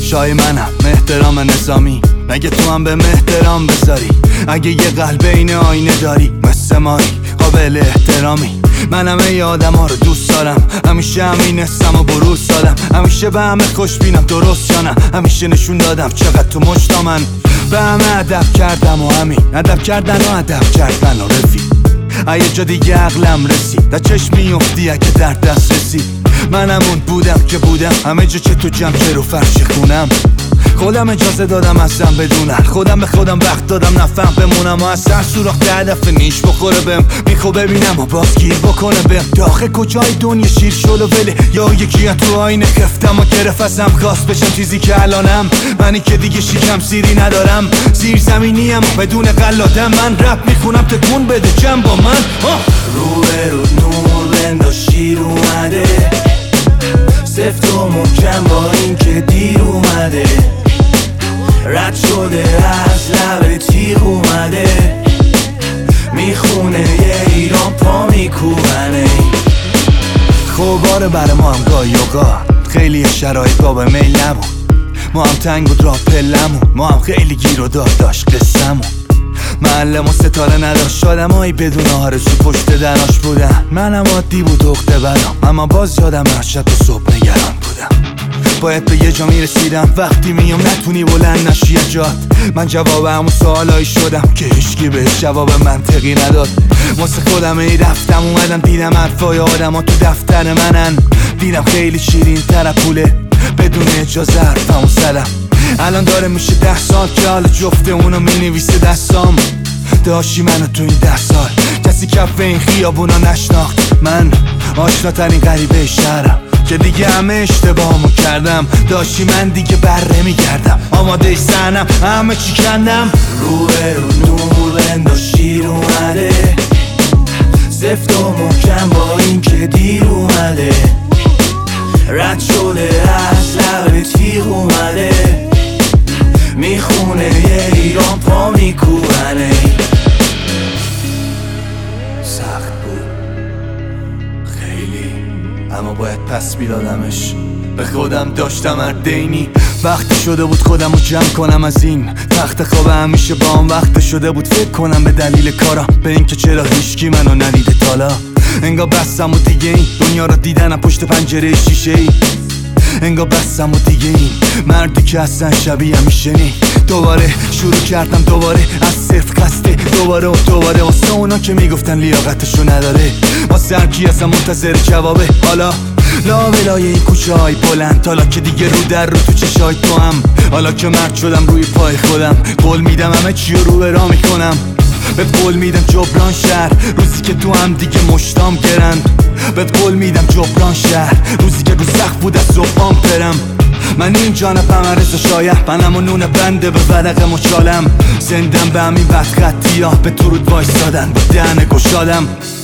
شای منم احترام نظامی، مگه تو هم به احترام بذاری؟ اگه یه قلب این آینه داری مثل مایی قابل احترامی. منم ای آدم ها رو دوست دارم، همیشه همین حسم و بروز دادم، همیشه به همه خوش بینم درست یا نه، همیشه نشون دادم چقدر تو مشتا من به همه ادب کردم و همین ادب کردن و ادب کردن و رفیق. یه جا دیگه عقلم رسید، در چشم میفتی اگه در دست رسید. منم اون بودم که بودم، همه جا که تو جمع که رو فرش خونم. خودم اجازه دادم ازم بدونم، خودم به خودم وقت دادم نفهم بمونم و از سر سوراخ هدف نیش بخوره بهم، میخوا ببینم و باز گیر بکنه بهم. داخل کجای دنیا شیر شل و وله، یا یکی تو آینه خفتم و گرفت ازم خواست بشم چیزی که الانم. منی که دیگه شیکم سیری ندارم، زیر زمینیم بدون قلادم. من رپ میخونم تکون بده جمع با من. رو به رو نور بنداز شیر اومده، سفت و محکم با این که دیر اومده، رد شده از لب تیغ اومده، میخونه یه ایران پا میکوبنه. خوباره برای ما هم گاهی اوقات خیلی شرایط باب میل نبود، ما هم تنگ بود راه پلمون، ما هم خیلی گیر و داد داشت قصمون. معلم و ستاره نداشت، آدمایی بدون آرزو پشت دراش بودن. منم عادی بود عقده برام، اما باز یادم هر شب و صبح نگران بودم. باید به یه جا میرسیدم، وقتی میام نتونی بلند نشی جات. من جواب همون سوالایی شدم که هیچکی بهش جواب منطقی نداد. واسه خودم ای رفتم اومدم دیدم حرفای آدما تو دفتر منن، دیدم خیلی شیرین تر پوله بدون اجازه حرفمو زدم. الان داره میشه 10 سال که حال جفته اونو مینویسه دستام. داشتی منو تو این 10 سال کسی کف این خیابونا نشناخت. من آشناترین غریبه شهرم که دیگه همه اشتباهمو کردم. داشتی من دیگه بره میگردم، آماده سنم همه چی کندم. رو به رو نور بنداز شیر اومده، سفت و محکم با این که دیر اومده، رد شده از لب تیغ اومده، میخونه یه ایران پا میکوبنه. سخت بود خیلی، اما باید پس میدادمش. به خودم داشتم اردینی، وقتی شده بود خودم رو جمع کنم از این تخت خواب. همیشه با هم وقت شده بود فکر کنم به دلیل کارم، به اینکه چرا هیچکی منو ندیده تالا. انگار بستم و دیگه این دنیا رو دیدنم پشت پنجره شیشه ای. انگار بستم و دیگه این مردی که اصلا شبیه میشه نی. دوباره شروع کردم دوباره از صفر قصده، دوباره و دوباره واسه اونا که میگفتن لیاقتشو نداره، واسه هر کی اصلا منتظر جوابه. حالا لا ولای این کوچه های بلند، حالا که دیگه رو در رو تو چشای تو هم، حالا که مرد شدم روی پای خودم، قول میدم همه چی رو به راه میکنم. بهت قول میدم جبران شهر روزی که تو هم دیگه مشتام گرند. بهت قول میدم جبران شهر روزی که رو سخت بود از صبحام برم. من این جانبم عرض شایه، منم و نون بنده به ورق مچالم. زندم به همین وقت خطی ها به درود وایستادن با دهن گشادم.